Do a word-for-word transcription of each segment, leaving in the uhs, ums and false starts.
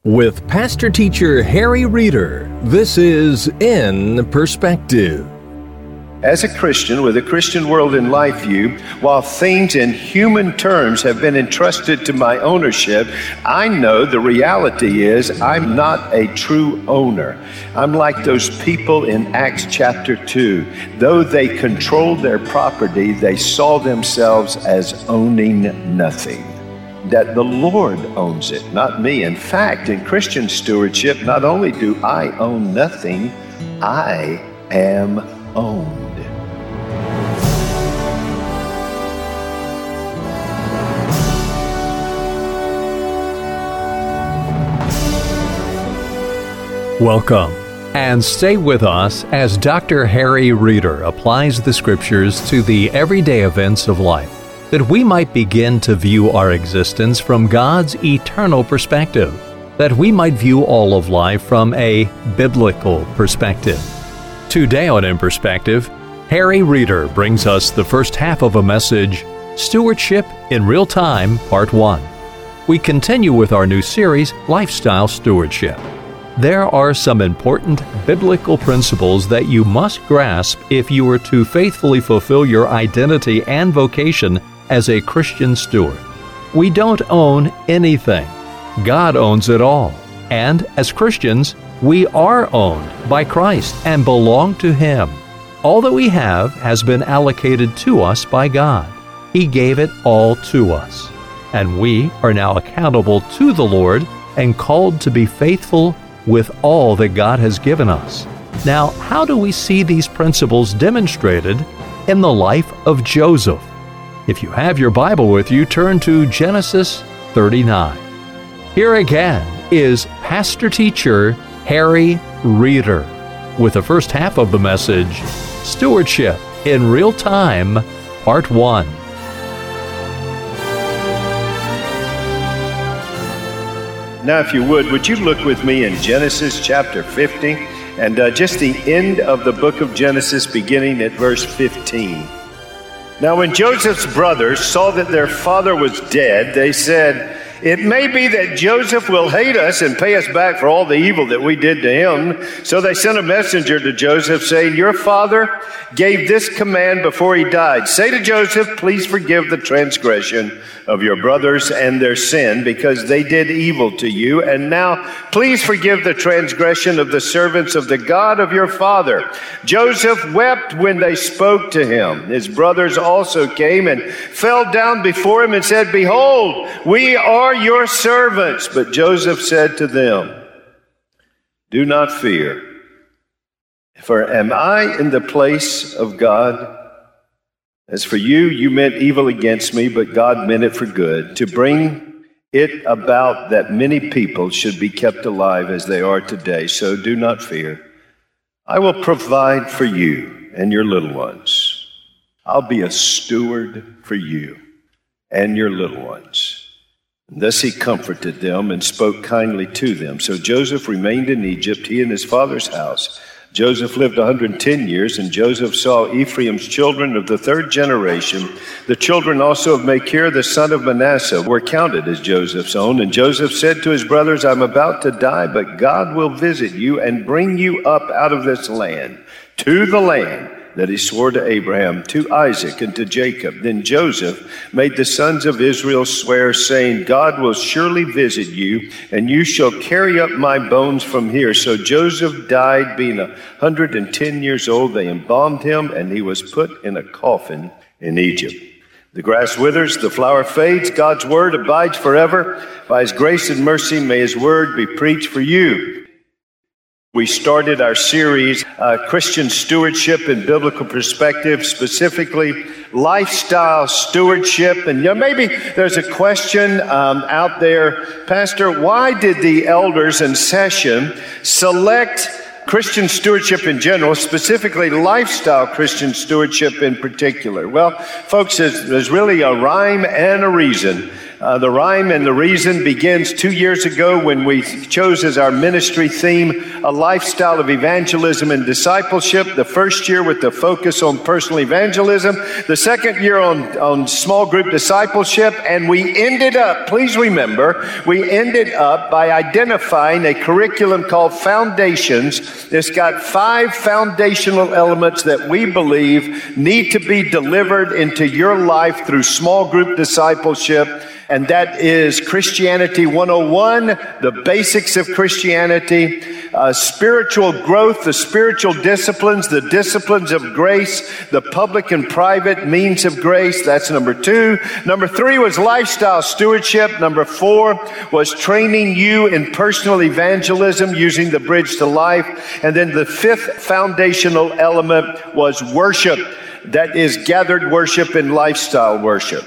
With Pastor Teacher Harry Reeder, this is In Perspective. As a Christian with a Christian world in life view, while things in human terms have been entrusted to my ownership, I know the reality is I'm not a true owner. I'm like those people in Acts chapter two. Though they controlled their property, they saw themselves as owning nothing. That the Lord owns it, not me. In fact, in Christian stewardship, not only do I own nothing, I am owned. Welcome, and stay with us as Doctor Harry Reeder applies the Scriptures to the everyday events of life, that we might begin to view our existence from God's eternal perspective, that we might view all of life from a biblical perspective. Today on In Perspective, Harry Reeder brings us the first half of a message, Stewardship in Real Time, Part one. We continue with our new series, Lifestyle Stewardship. There are some important biblical principles that you must grasp if you are to faithfully fulfill your identity and vocation as a Christian steward. We don't own anything. God owns it all. And as Christians, we are owned by Christ and belong to Him. All that we have has been allocated to us by God. He gave it all to us. And we are now accountable to the Lord and called to be faithful with all that God has given us. Now, how do we see these principles demonstrated in the life of Joseph? If you have your Bible with you, turn to Genesis thirty-nine. Here again is Pastor Teacher Harry Reeder with the first half of the message, Stewardship in Real Time, Part one. Now, if you would, would you look with me in Genesis chapter fifty, and uh, just the end of the book of Genesis, beginning at verse fifteen. Now, when Joseph's brothers saw that their father was dead, they said, "It may be that Joseph will hate us and pay us back for all the evil that we did to him." So they sent a messenger to Joseph saying, "Your father gave this command before he died. Say to Joseph, please forgive the transgression of your brothers and their sin, because they did evil to you. And now please forgive the transgression of the servants of the God of your father." Joseph wept when they spoke to him. His brothers also came and fell down before him and said, "Behold, we are your servants." But Joseph said to them, "Do not fear, for am I in the place of God? As for you, you meant evil against me, but God meant it for good, to bring it about that many people should be kept alive as they are today. So do not fear. I will provide for you and your little ones. I'll be a steward for you and your little ones." And thus he comforted them and spoke kindly to them. So Joseph remained in Egypt, he and his father's house. Joseph lived one hundred ten years, and Joseph saw Ephraim's children of the third generation. The children also of Machir, the son of Manasseh, were counted as Joseph's own. And Joseph said to his brothers, "I'm about to die, but God will visit you and bring you up out of this land, to the land that he swore to Abraham, to Isaac, and to Jacob." Then Joseph made the sons of Israel swear, saying, "God will surely visit you, and you shall carry up my bones from here." So Joseph died, being a hundred and ten years old. They embalmed him, and he was put in a coffin in Egypt. The grass withers, the flower fades. God's word abides forever. By his grace and mercy, may his word be preached for you. We started our series, uh, Christian Stewardship in Biblical Perspective, specifically Lifestyle Stewardship. And you know, maybe there's a question um, out there, "Pastor, why did the elders in session select Christian stewardship in general, specifically lifestyle Christian stewardship in particular?" Well, folks, there's, there's really a rhyme and a reason. Uh, the rhyme and the reason begins two years ago when we chose as our ministry theme a lifestyle of evangelism and discipleship. The first year with the focus on personal evangelism, the second year on, on small group discipleship, and we ended up, please remember, we ended up by identifying a curriculum called Foundations. It's got five foundational elements that we believe need to be delivered into your life through small group discipleship. And that is Christianity one oh one, the basics of Christianity, uh, spiritual growth, the spiritual disciplines, the disciplines of grace, the public and private means of grace. That's number two. Number three was lifestyle stewardship. Number four was training you in personal evangelism using the Bridge to Life. And then the fifth foundational element was worship. That is gathered worship and lifestyle worship.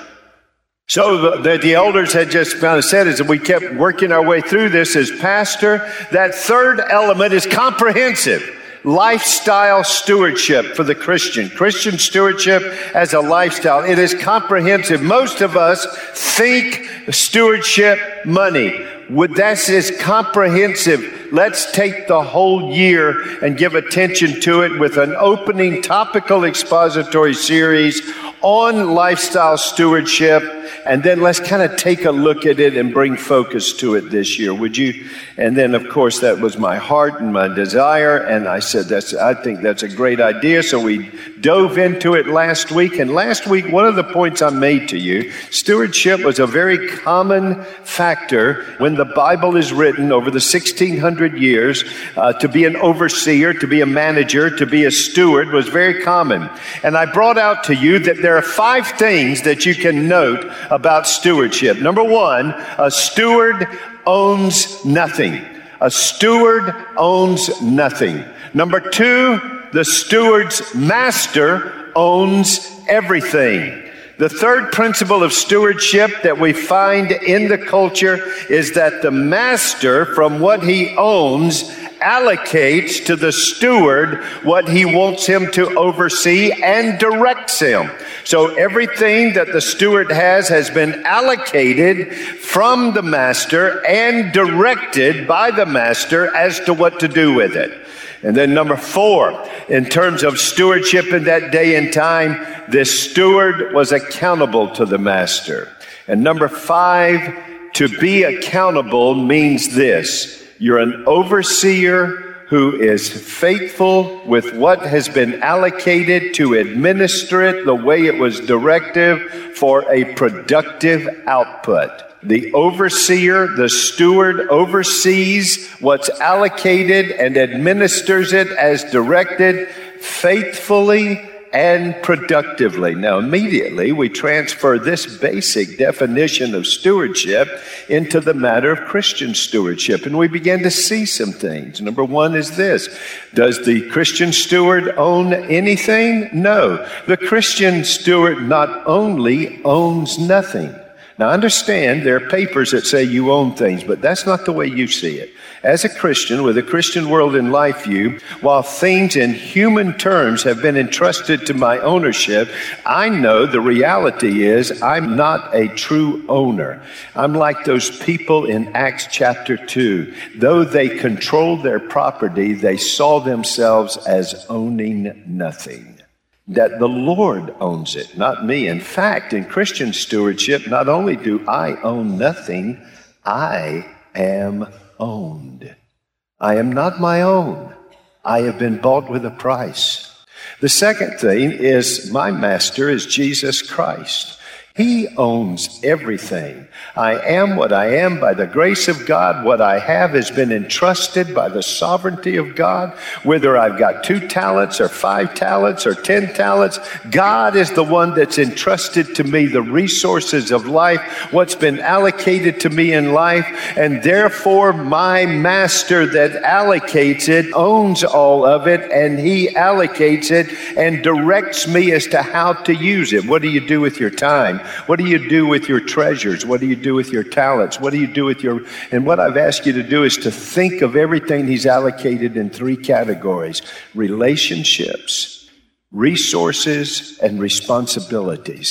So the, the elders had just kind of said, as we kept working our way through this as pastor, that third element is comprehensive. Lifestyle stewardship for the Christian. Christian stewardship as a lifestyle. It is comprehensive. Most of us think stewardship money. Would that is comprehensive. Let's take the whole year and give attention to it with an opening topical expository series on lifestyle stewardship. And then let's kind of take a look at it and bring focus to it this year, would you? And then, of course, that was my heart and my desire. And I said, "That's. I think that's a great idea." So we dove into it last week. And last week, one of the points I made to you, stewardship was a very common factor when the Bible is written over the sixteen hundred years. Uh, to be an overseer, to be a manager, to be a steward was very common. And I brought out to you that there are five things that you can note about stewardship. Number one, a steward owns nothing. A steward owns nothing. Number two, the steward's master owns everything. The third principle of stewardship that we find in the culture is that the master, from what he owns, allocates to the steward what he wants him to oversee and directs him. So everything that the steward has has been allocated from the master and directed by the master as to what to do with it. And then number four, in terms of stewardship in that day and time, this steward was accountable to the master. And number five, to be accountable means this: you're an overseer who is faithful with what has been allocated to administer it the way it was directed for a productive output. The overseer, the steward, oversees what's allocated and administers it as directed faithfully and productively. Now, immediately we transfer this basic definition of stewardship into the matter of Christian stewardship, and we begin to see some things. Number one is this: does the Christian steward own anything? No. The Christian steward not only owns nothing. Now, understand there are papers that say you own things, but that's not the way you see it. As a Christian, with a Christian world in life view, while things in human terms have been entrusted to my ownership, I know the reality is I'm not a true owner. I'm like those people in Acts chapter two. Though they controlled their property, they saw themselves as owning nothing. That the Lord owns it, not me. In fact, in Christian stewardship, not only do I own nothing, I am owned. I am not my own. I have been bought with a price. The second thing is my master is Jesus Christ. He owns everything. I am what I am by the grace of God. What I have has been entrusted by the sovereignty of God. Whether I've got two talents or five talents or ten talents, God is the one that's entrusted to me the resources of life, what's been allocated to me in life, and therefore my master that allocates it owns all of it, and he allocates it and directs me as to how to use it. What do you do with your time? What do you do with your treasures? What do you do with your talents? What do you do with your... And what I've asked you to do is to think of everything he's allocated in three categories: relationships, resources, and responsibilities.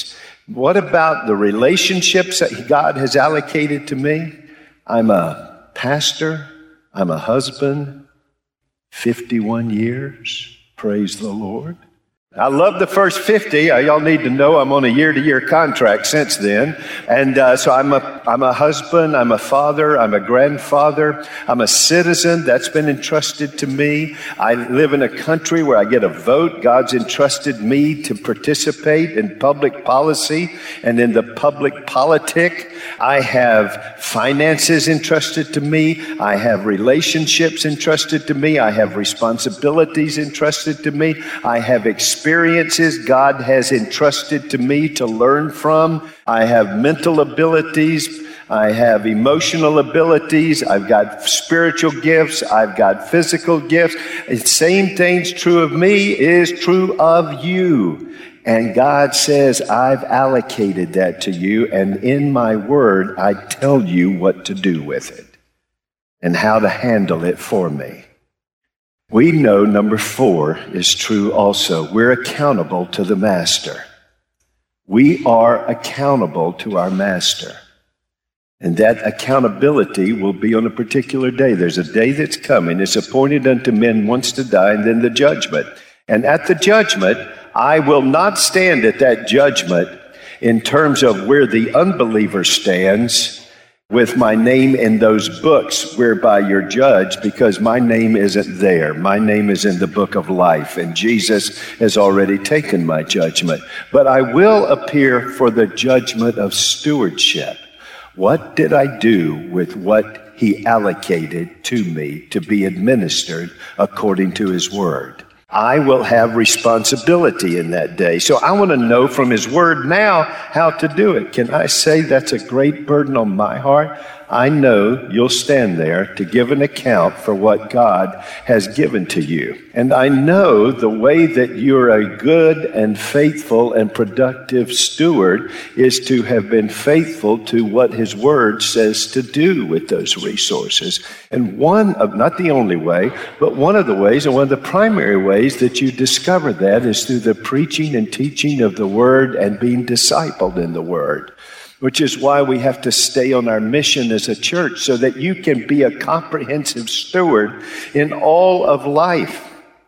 What about the relationships that God has allocated to me? I'm a pastor. I'm a husband. fifty-one years. Praise the Lord. I love the first fifty. Uh, y'all need to know I'm on a year-to-year contract since then. And uh, so I'm a, I'm a husband, I'm a father, I'm a grandfather, I'm a citizen that's been entrusted to me. I live in a country where I get a vote. God's entrusted me to participate in public policy and in the public politic. I have finances entrusted to me. I have relationships entrusted to me. I have responsibilities entrusted to me. I have experience. Experiences God has entrusted to me to learn from. I have mental abilities. I have emotional abilities. I've got spiritual gifts. I've got physical gifts. The same thing's true of me is true of you. And God says, I've allocated that to you. And in my word, I tell you what to do with it and how to handle it for me. We know number four is true also. We're accountable to the master. We are accountable to our master. And that accountability will be on a particular day. There's a day that's coming. It's appointed unto men once to die, and then the judgment. And at the judgment, I will not stand at that judgment in terms of where the unbeliever stands with my name in those books whereby you're judged, because my name isn't there. My name is in the book of life, and Jesus has already taken my judgment. But I will appear for the judgment of stewardship. What did I do with what he allocated to me to be administered according to his word? I will have responsibility in that day. So I want to know from his word now how to do it. Can I say that's a great burden on my heart? I know you'll stand there to give an account for what God has given to you. And I know the way that you're a good and faithful and productive steward is to have been faithful to what his word says to do with those resources. And one of, not the only way, but one of the ways, and one of the primary ways that you discover that is through the preaching and teaching of the word and being discipled in the word. Which is why we have to stay on our mission as a church, so that you can be a comprehensive steward in all of life.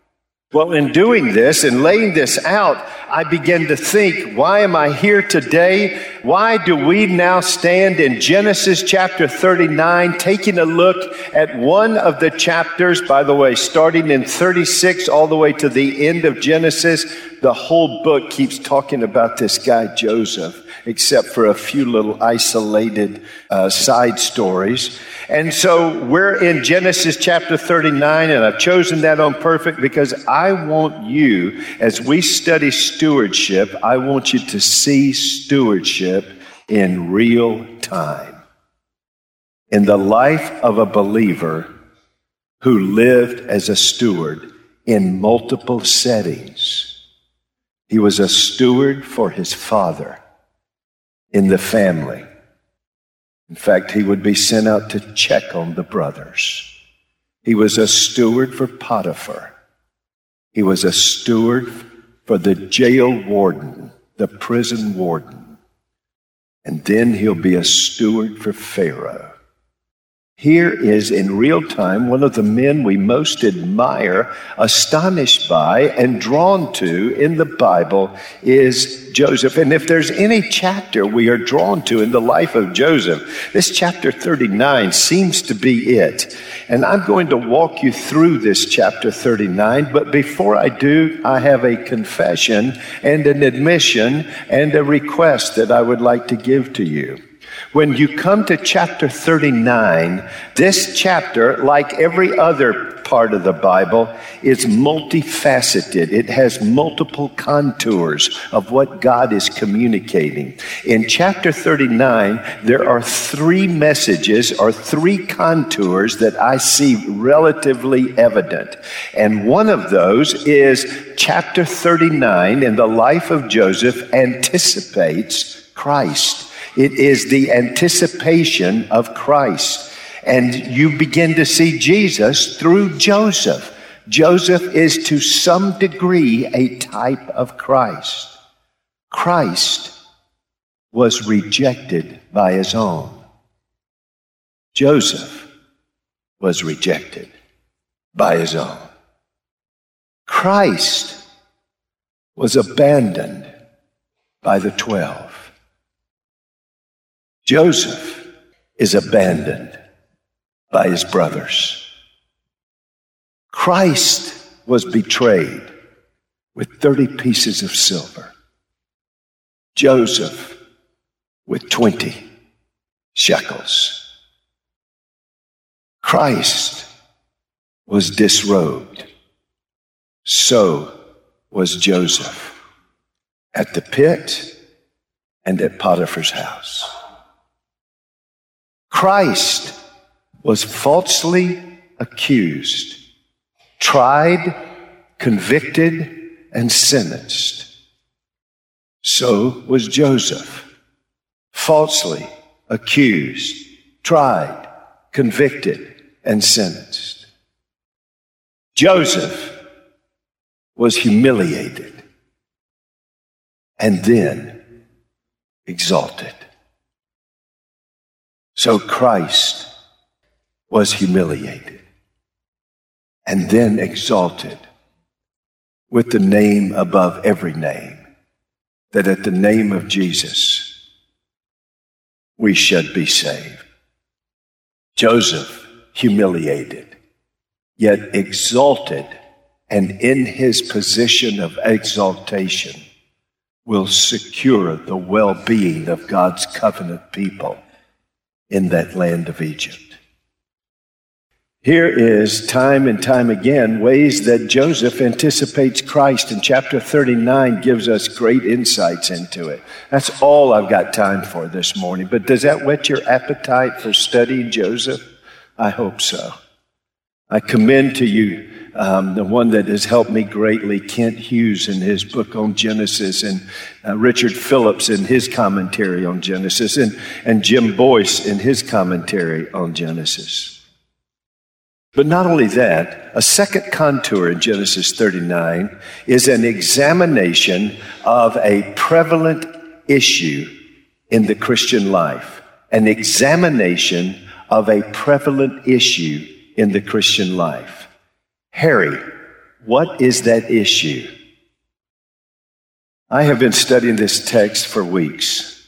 Well, in doing this and laying this out, I begin to think, why am I here today? Why do we now stand in Genesis chapter thirty-nine, taking a look at one of the chapters, by the way, starting in thirty-six all the way to the end of Genesis? The whole book keeps talking about this guy, Joseph, except for a few little isolated uh, side stories. And so we're in Genesis chapter thirty-nine, and I've chosen that on purpose because I want you, as we study stewardship, I want you to see stewardship in real time. In the life of a believer who lived as a steward in multiple settings. He was a steward for his father in the family. In fact, he would be sent out to check on the brothers. He was a steward for Potiphar. He was a steward for the jail warden, the prison warden. And then he'll be a steward for Pharaoh. Here is in real time one of the men we most admire, astonished by, and drawn to in the Bible is Joseph. And if there's any chapter we are drawn to in the life of Joseph, this chapter thirty-nine seems to be it. And I'm going to walk you through this chapter thirty-nine, but before I do, I have a confession and an admission and a request that I would like to give to you. When you come to chapter thirty-nine, this chapter, like every other part of the Bible, is multifaceted. It has multiple contours of what God is communicating. In chapter thirty-nine, there are three messages or three contours that I see relatively evident. And one of those is chapter thirty-nine in the life of Joseph anticipates Christ. It is the anticipation of Christ. And you begin to see Jesus through Joseph. Joseph is to some degree a type of Christ. Christ was rejected by his own. Joseph was rejected by his own. Christ was abandoned by the twelve. Joseph is abandoned by his brothers. Christ was betrayed with thirty pieces of silver. Joseph with twenty shekels. Christ was disrobed. So was Joseph at the pit and at Potiphar's house. Christ was falsely accused, tried, convicted, and sentenced. So was Joseph, falsely accused, tried, convicted, and sentenced. Joseph was humiliated and then exalted. So Christ was humiliated and then exalted with the name above every name, that at the name of Jesus we should be saved. Joseph humiliated, yet exalted, and in his position of exaltation will secure the well-being of God's covenant people in that land of Egypt. Here is, time and time again, ways that Joseph anticipates Christ, and chapter thirty-nine gives us great insights into it. That's all I've got time for this morning, but does that whet your appetite for studying Joseph? I hope so. I commend to you um, the one that has helped me greatly, Kent Hughes in his book on Genesis, and uh, Richard Phillips in his commentary on Genesis, and, and Jim Boyce in his commentary on Genesis. But not only that, a second contour in Genesis thirty-nine is an examination of a prevalent issue in the Christian life, an examination of a prevalent issue in the Christian life. Harry, what is that issue? I have been studying this text for weeks.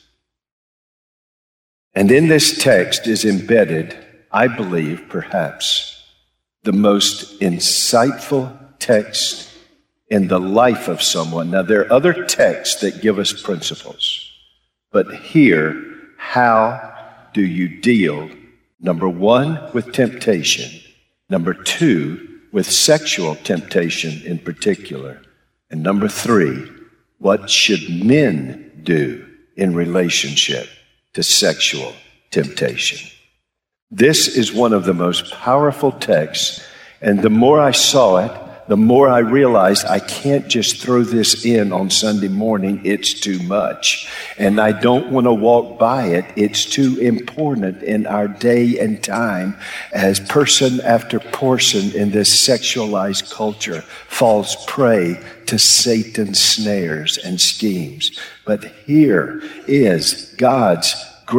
And in this text is embedded, I believe, perhaps, the most insightful text in the life of someone. Now, there are other texts that give us principles, but here, how do you deal, number one, with temptation, number two, with sexual temptation in particular, and number three, what should men do in relationship to sexual temptation? This is one of the most powerful texts, and the more I saw it, the more I realized I can't just throw this in on Sunday morning. It's too much, and I don't want to walk by it. It's too important in our day and time as person after person in this sexualized culture falls prey to Satan's snares and schemes. But here is God's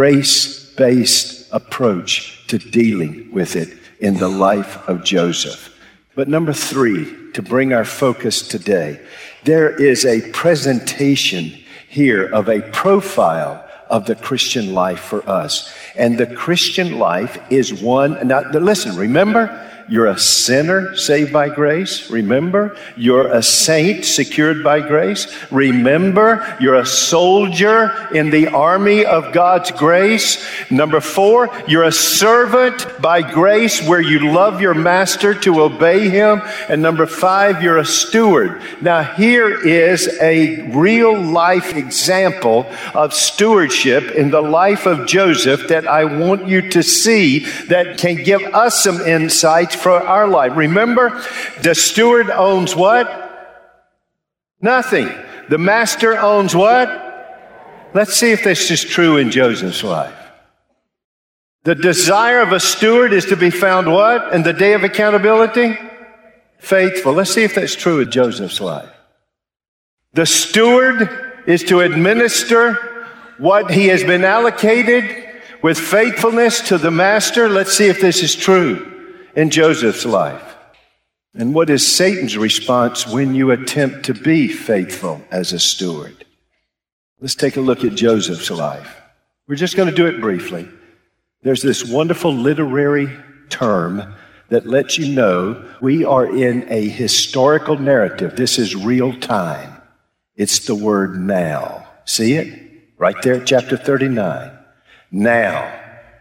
grace-based approach to dealing with it in the life of Joseph. But number three, to bring our focus today, there is a presentation here of a profile of the Christian life for us. And the Christian life is one, now listen, remember, you're a sinner saved by grace. Remember, you're a saint secured by grace. Remember, you're a soldier in the army of God's grace. Number four, you're a servant by grace where you love your master to obey him. And number five, you're a steward. Now, here is a real life example of stewardship in the life of Joseph that I want you to see that can give us some insights for our life. Remember, the steward owns what? Nothing. The master owns what? Let's see if this is true in Joseph's life. The desire of a steward is to be found what? In the day of accountability? Faithful. Let's see if that's true in Joseph's life. The steward is to administer what he has been allocated with faithfulness to the master. Let's see if this is true in Joseph's life. And what is Satan's response when you attempt to be faithful as a steward? Let's take a look at Joseph's life. We're just going to do it briefly. There's this wonderful literary term that lets you know we are in a historical narrative. This is real time. It's the word now. See it? Right there at chapter thirty-nine. Now.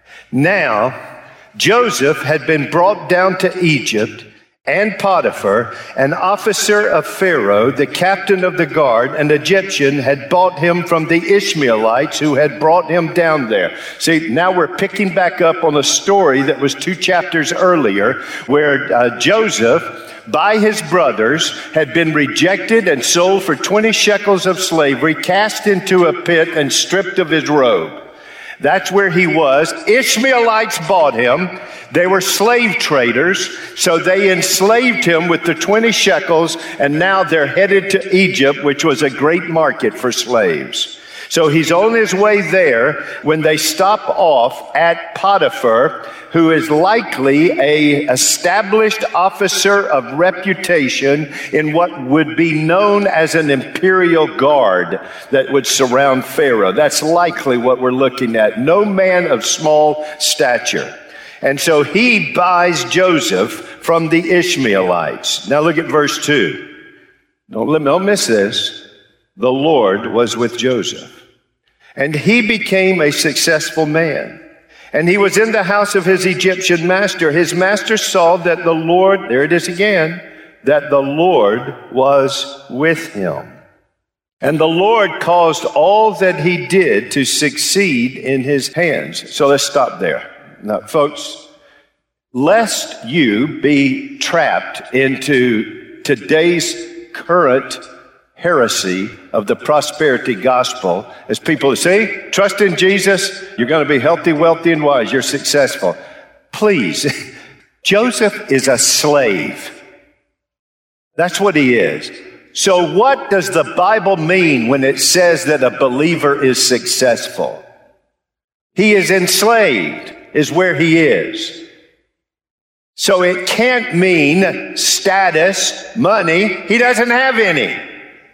Now, Joseph had been brought down to Egypt, and Potiphar, an officer of Pharaoh, the captain of the guard, an Egyptian, had bought him from the Ishmaelites who had brought him down there. See, now we're picking back up on a story that was two chapters earlier where uh, Joseph, by his brothers, had been rejected and sold for twenty shekels of slavery, cast into a pit and stripped of his robe. That's where he was. Ishmaelites bought him. They were slave traders, so they enslaved him with the twenty shekels, and now they're headed to Egypt, which was a great market for slaves. So he's on his way there when they stop off at Potiphar, who is likely a established officer of reputation in what would be known as an imperial guard that would surround Pharaoh. That's likely what we're looking at. No man of small stature. And so he buys Joseph from the Ishmaelites. Now look at verse two. Don't, don't miss this. The Lord was with Joseph, and he became a successful man. And he was in the house of his Egyptian master. His master saw that the Lord, there it is again, that the Lord was with him. And the Lord caused all that he did to succeed in his hands. So let's stop there. Now, folks, lest you be trapped into today's current heresy of the prosperity gospel, as people say, trust in Jesus, you're going to be healthy, wealthy, and wise, you're successful. Please, Joseph is a slave. That's what he is. So what does the Bible mean when it says that a believer is successful? He is enslaved, is where he is. So it can't mean status, money. He doesn't have any.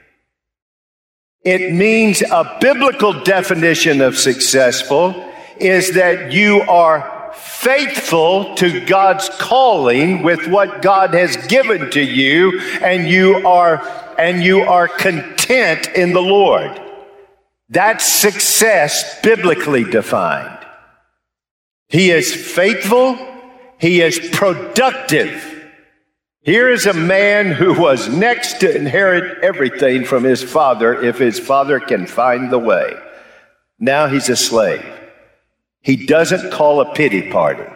It means a biblical definition of successful is that you are faithful to God's calling with what God has given to you, and you are and you are content in the Lord. That's success biblically defined. He is faithful, he is productive. Here is a man who was next to inherit everything from his father if his father can find the way. Now he's a slave. He doesn't call a pity party.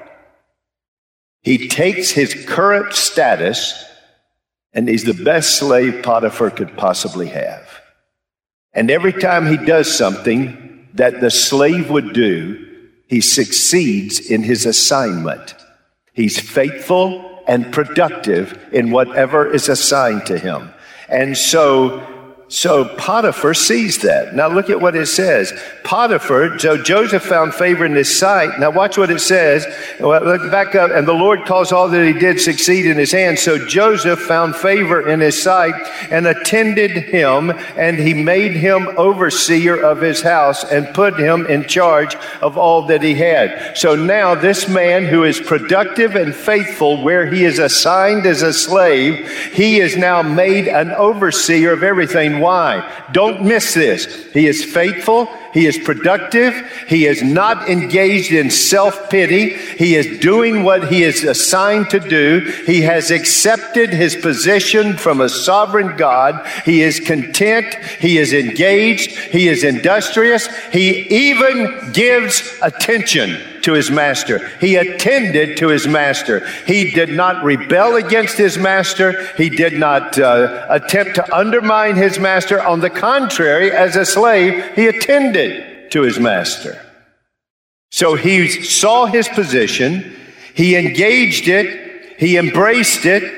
He takes his current status, and he's the best slave Potiphar could possibly have. And every time he does something that the slave would do, he succeeds in his assignment. He's faithful and productive in whatever is assigned to him. And so, so Potiphar sees that. Now look at what it says. Potiphar, so Joseph found favor in his sight. Now watch what it says. Well, look back up. And the Lord caused all that he did succeed in his hand. So Joseph found favor in his sight and attended him, and he made him overseer of his house and put him in charge of all that he had. So now this man who is productive and faithful where he is assigned as a slave, he is now made an overseer of everything. Why? Don't miss this. He is faithful. He is productive. He is not engaged in self-pity. He is doing what he is assigned to do. He has accepted his position from a sovereign God. He is content. He is engaged. He is industrious. He even gives attention to his master. He attended to his master. He did not rebel against his master. He did not uh, attempt to undermine his master. On the contrary, as a slave, he attended to his master. So he saw his position. He engaged it. He embraced it.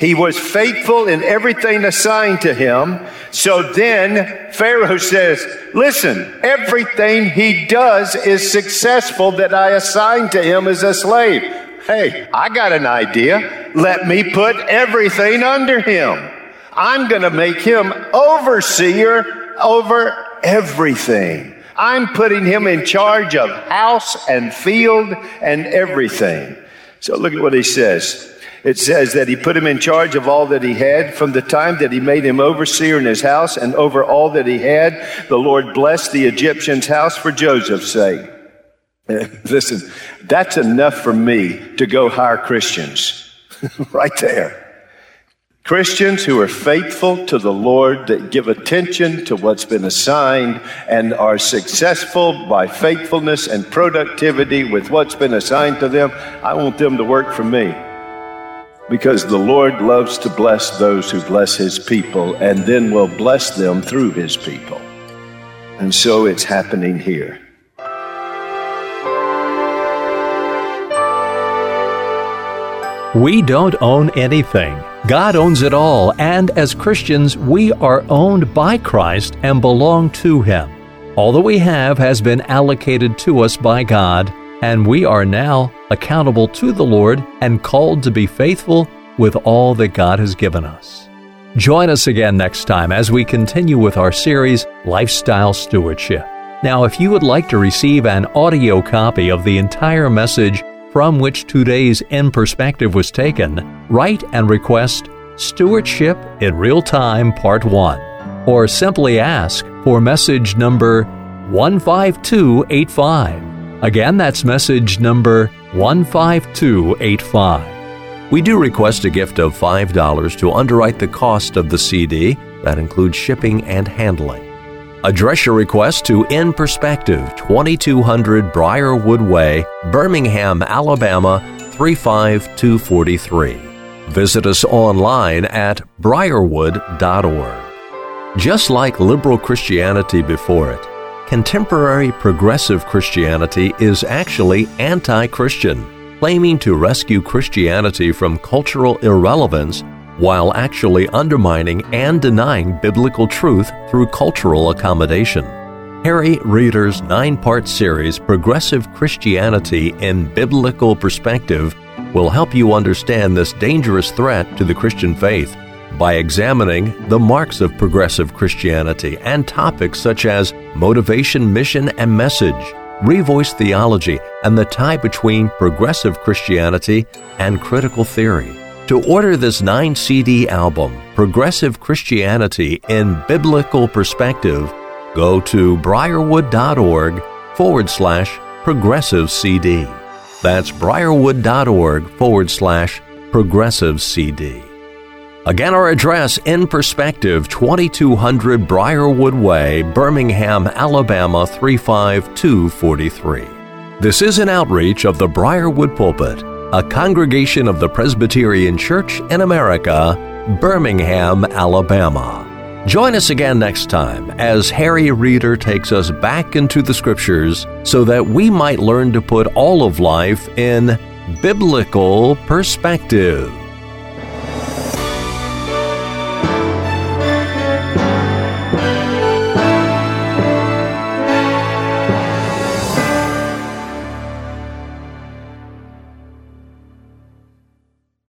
He was faithful in everything assigned to him. So then Pharaoh says, listen, everything he does is successful that I assigned to him as a slave. Hey, I got an idea. Let me put everything under him. I'm going to make him overseer over everything. I'm putting him in charge of house and field and everything. So look at what he says. It says that he put him in charge of all that he had from the time that he made him overseer in his house, and over all that he had, the Lord blessed the Egyptian's house for Joseph's sake. Listen, that's enough for me to go hire Christians. Right there. Christians who are faithful to the Lord, that give attention to what's been assigned and are successful by faithfulness and productivity with what's been assigned to them. I want them to work for me. Because the Lord loves to bless those who bless his people, and then will bless them through his people. And so it's happening here. We don't own anything. God owns it all, and as Christians, we are owned by Christ and belong to him. All that we have has been allocated to us by God, and we are now accountable to the Lord and called to be faithful with all that God has given us. Join us again next time as we continue with our series, Lifestyle Stewardship. Now, if you would like to receive an audio copy of the entire message from which today's In Perspective was taken, write and request Stewardship in Real Time Part one, or simply ask for message number one five two eight five. Again, that's message number one five two eight five. We do request a gift of five dollars to underwrite the cost of the C D. That includes shipping and handling. Address your request to In Perspective, twenty-two hundred Briarwood Way, Birmingham, Alabama, three five two four three. Visit us online at briarwood dot org. Just like liberal Christianity before it, contemporary progressive Christianity is actually anti-Christian, claiming to rescue Christianity from cultural irrelevance while actually undermining and denying biblical truth through cultural accommodation. Harry Reeder's nine-part series, Progressive Christianity in Biblical Perspective, will help you understand this dangerous threat to the Christian faith by examining the marks of progressive Christianity and topics such as motivation, mission, and message, revoiced theology, and the tie between progressive Christianity and critical theory. To order this nine C D album, Progressive Christianity in Biblical Perspective, go to briarwood.org forward slash progressive CD. That's briarwood.org forward slash progressive CD. Again, our address, In Perspective, twenty-two hundred Briarwood Way, Birmingham, Alabama, three five two four three. This is an outreach of the Briarwood Pulpit, a congregation of the Presbyterian Church in America, Birmingham, Alabama. Join us again next time as Harry Reeder takes us back into the Scriptures so that we might learn to put all of life in biblical perspective.